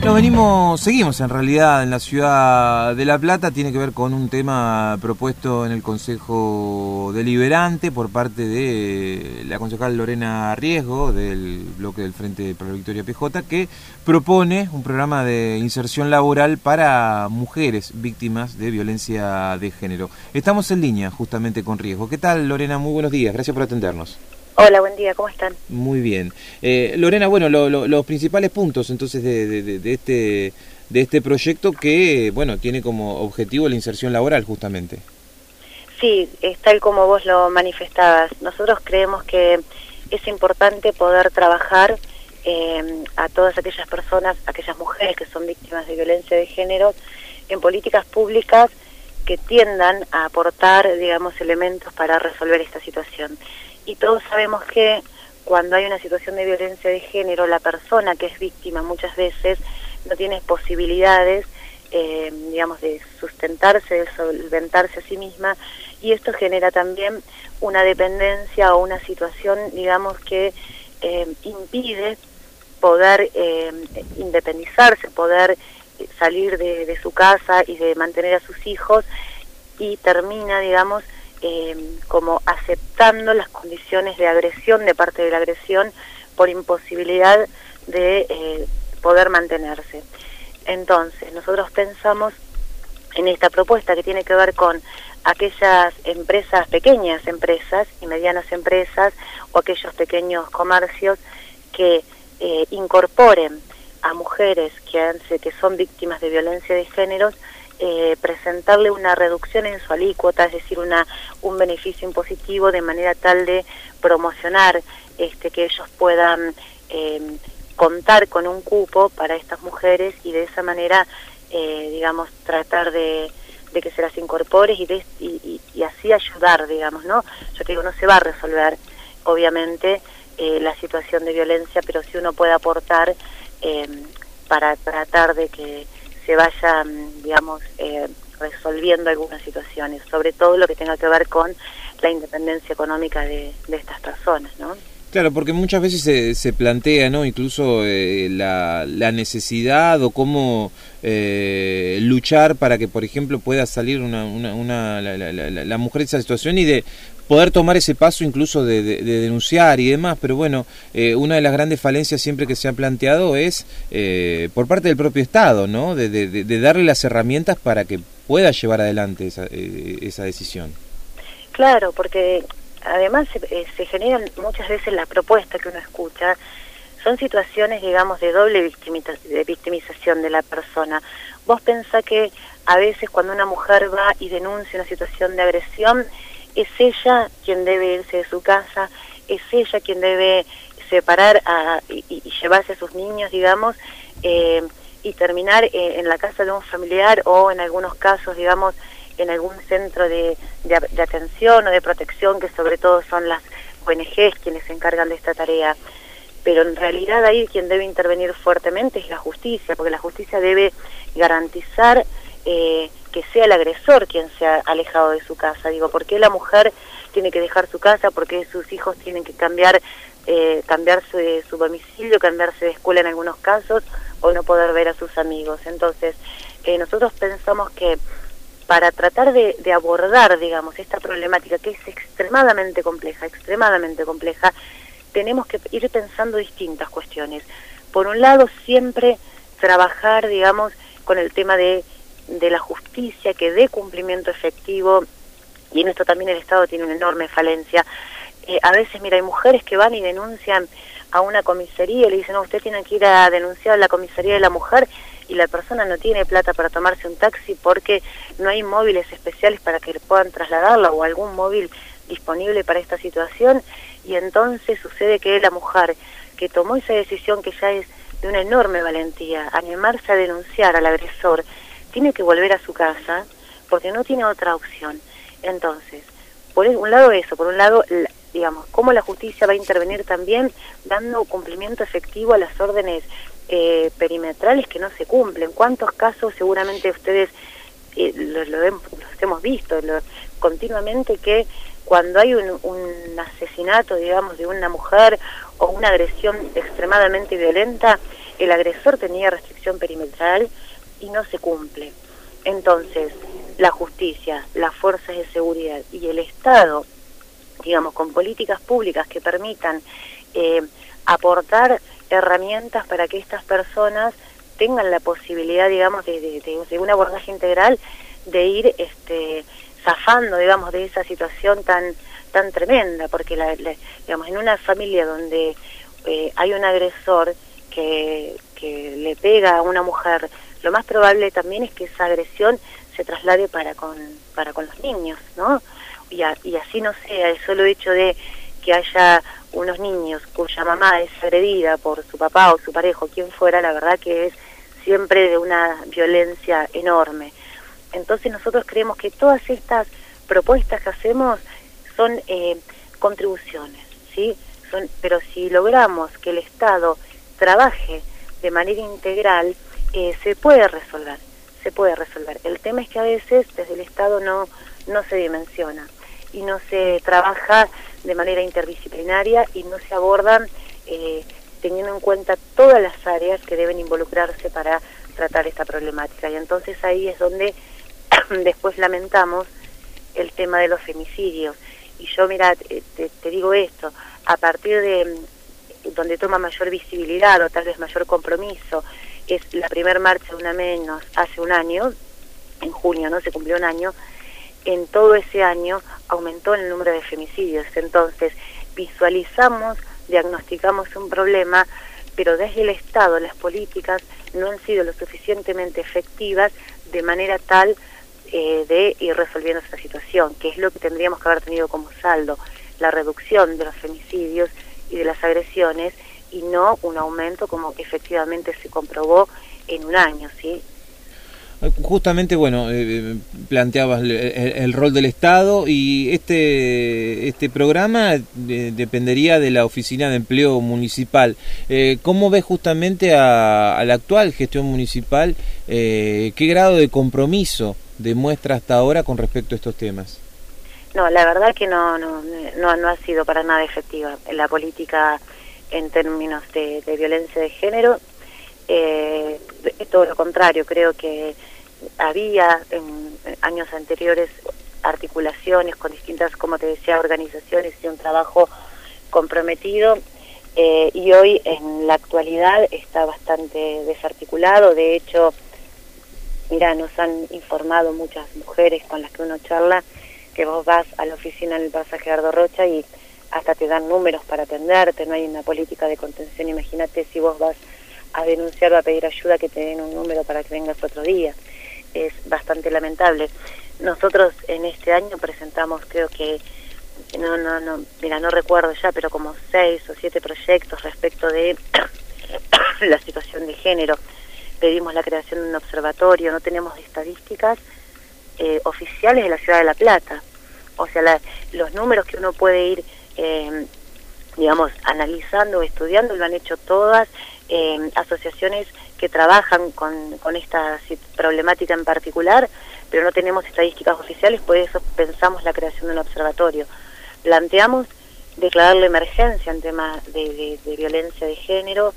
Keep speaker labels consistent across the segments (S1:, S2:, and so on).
S1: Bueno, seguimos en realidad en la ciudad de La Plata, tiene que ver con un tema propuesto en el Consejo Deliberante por parte de la concejal Lorena Riesgo, del bloque del Frente para la Victoria PJ, que propone un programa de inserción laboral para mujeres víctimas de violencia de género. Estamos en línea justamente con Riesgo. ¿Qué tal, Lorena? Muy buenos días, gracias por atendernos.
S2: Hola, buen día, ¿cómo están?
S1: Muy bien. Lorena, bueno, los principales puntos entonces de este proyecto que, bueno, tiene como objetivo la inserción laboral justamente.
S2: Sí, es tal como vos lo manifestabas. Nosotros creemos que es importante poder trabajar a todas aquellas personas, aquellas mujeres que son víctimas de violencia de género, en políticas públicas que tiendan a aportar, digamos, elementos para resolver esta situación. Y todos sabemos que cuando hay una situación de violencia de género, la persona que es víctima muchas veces no tiene posibilidades, digamos, de sustentarse, de solventarse a sí misma, y esto genera también una dependencia o una situación, digamos, que impide poder independizarse, poder salir de su casa y de mantener a sus hijos, y termina, digamos, como aceptando las condiciones de agresión de parte de la agresión por imposibilidad de poder mantenerse. Entonces, nosotros pensamos en esta propuesta que tiene que ver con aquellas empresas, pequeñas empresas y medianas empresas, o aquellos pequeños comercios que incorporen a mujeres que son víctimas de violencia de género, presentarle una reducción en su alícuota, es decir, un beneficio impositivo, de manera tal de promocionar que ellos puedan contar con un cupo para estas mujeres, y de esa manera, digamos, tratar de que se las incorpore y así ayudar, digamos, ¿no? Yo te digo, no se va a resolver, obviamente, la situación de violencia, pero sí uno puede aportar para tratar de que se vayan, digamos, resolviendo algunas situaciones, sobre todo lo que tenga que ver con la independencia económica de estas personas, ¿no?
S1: Claro, porque muchas veces se plantea, ¿no? Incluso la necesidad o cómo luchar para que, por ejemplo, pueda salir la mujer de esa situación y de poder tomar ese paso incluso de denunciar y demás, pero bueno, una de las grandes falencias siempre que se ha planteado es por parte del propio Estado, ¿no? De darle las herramientas para que pueda llevar adelante esa decisión.
S2: Claro, porque además se generan muchas veces las propuestas que uno escucha, son situaciones, digamos, de doble victimización de la persona. Vos pensás que a veces cuando una mujer va y denuncia una situación de agresión, es ella quien debe irse de su casa, es ella quien debe separar y llevarse a sus niños, digamos, y terminar en la casa de un familiar, o en algunos casos, digamos, en algún centro de atención o de protección, que sobre todo son las ONGs quienes se encargan de esta tarea. Pero en realidad ahí quien debe intervenir fuertemente es la justicia, porque la justicia debe garantizar que sea el agresor quien se ha alejado de su casa. Digo, ¿por qué la mujer tiene que dejar su casa? ¿Por qué sus hijos tienen que cambiarse de su domicilio, cambiarse de escuela en algunos casos, o no poder ver a sus amigos? Entonces, nosotros pensamos que para tratar de abordar, digamos, esta problemática, que es extremadamente compleja, tenemos que ir pensando distintas cuestiones. Por un lado, siempre trabajar, digamos, con el tema de la justicia, que dé cumplimiento efectivo, y en esto también el Estado tiene una enorme falencia. A veces, mira, hay mujeres que van y denuncian a una comisaría y le dicen, no, usted tiene que ir a denunciar a la comisaría de la mujer, y la persona no tiene plata para tomarse un taxi porque no hay móviles especiales para que le puedan trasladarla, o algún móvil disponible para esta situación, y entonces sucede que la mujer que tomó esa decisión, que ya es de una enorme valentía, animarse a denunciar al agresor, tiene que volver a su casa porque no tiene otra opción. Entonces, por un lado eso, por un lado, digamos, cómo la justicia va a intervenir también dando cumplimiento efectivo a las órdenes perimetrales que no se cumplen. ¿Cuántos casos seguramente ustedes los hemos visto continuamente, que cuando hay un asesinato, digamos, de una mujer o una agresión extremadamente violenta, el agresor tenía restricción perimetral y no se cumple. Entonces, la justicia, las fuerzas de seguridad y el Estado, digamos, con políticas públicas que permitan aportar herramientas para que estas personas tengan la posibilidad, digamos, de un abordaje integral, de ir zafando, digamos, de esa situación tan tremenda, porque digamos, en una familia donde hay un agresor que le pega a una mujer, lo más probable también es que esa agresión se traslade para con los niños, ¿no? Y así no sea, el solo hecho de que haya unos niños cuya mamá es agredida por su papá o su pareja o quien fuera, la verdad que es siempre de una violencia enorme. Entonces nosotros creemos que todas estas propuestas que hacemos son contribuciones, ¿sí? Pero si logramos que el Estado trabaje de manera integral, se puede resolver. El tema es que a veces desde el Estado no se dimensiona y no se trabaja de manera interdisciplinaria y no se abordan teniendo en cuenta todas las áreas que deben involucrarse para tratar esta problemática. Y entonces ahí es donde después lamentamos el tema de los femicidios. Y yo, mira, te digo esto, a partir de donde toma mayor visibilidad o tal vez mayor compromiso, es la primer marcha de Una Menos hace un año, en junio, ¿no? Se cumplió un año. En todo ese año aumentó el número de femicidios. Entonces, visualizamos, diagnosticamos un problema, pero desde el Estado las políticas no han sido lo suficientemente efectivas de manera tal de ir resolviendo esta situación, que es lo que tendríamos que haber tenido como saldo, la reducción de los femicidios y de las agresiones, y no un aumento como efectivamente se comprobó en un año, ¿sí?
S1: Justamente, bueno, planteabas el rol del Estado, y este programa dependería de la Oficina de Empleo Municipal. ¿Cómo ves justamente a la actual gestión municipal? ¿Qué grado de compromiso demuestra hasta ahora con respecto a estos temas?
S2: No, la verdad que no ha sido para nada efectiva la política en términos de violencia de género. Todo lo contrario, creo que había en años anteriores articulaciones con distintas, como te decía, organizaciones y un trabajo comprometido, y hoy en la actualidad está bastante desarticulado. De hecho, mira, nos han informado muchas mujeres con las que uno charla que vos vas a la oficina en el pasaje Gerardo Rocha y hasta te dan números para atenderte, no hay una política de contención. Imagínate si vos vas a denunciar o a pedir ayuda, que te den un número para que vengas otro día. Es bastante lamentable. Nosotros en este año presentamos, creo que, no recuerdo ya, pero como 6 o 7 proyectos respecto de la situación de género. Pedimos la creación de un observatorio, no tenemos estadísticas oficiales de la Ciudad de La Plata. O sea, los números que uno puede ir, digamos, analizando, estudiando, lo han hecho todas asociaciones que trabajan con esta problemática en particular, pero no tenemos estadísticas oficiales, por eso pensamos la creación de un observatorio. Planteamos declarar la emergencia en temas de violencia de género,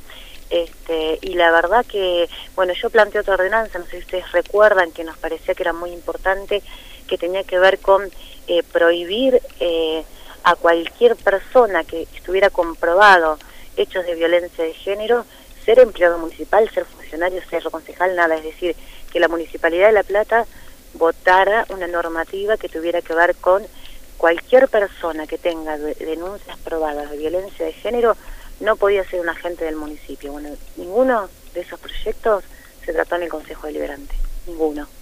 S2: y la verdad que, bueno, yo planteé otra ordenanza, no sé si ustedes recuerdan, que nos parecía que era muy importante, que tenía que ver con prohibir a cualquier persona que estuviera comprobado hechos de violencia de género, ser empleado municipal, ser funcionario, ser concejal, nada. Es decir, que la Municipalidad de La Plata votara una normativa que tuviera que ver con cualquier persona que tenga denuncias probadas de violencia de género, no podía ser un agente del municipio. Bueno, ninguno de esos proyectos se trató en el Consejo Deliberante, ninguno.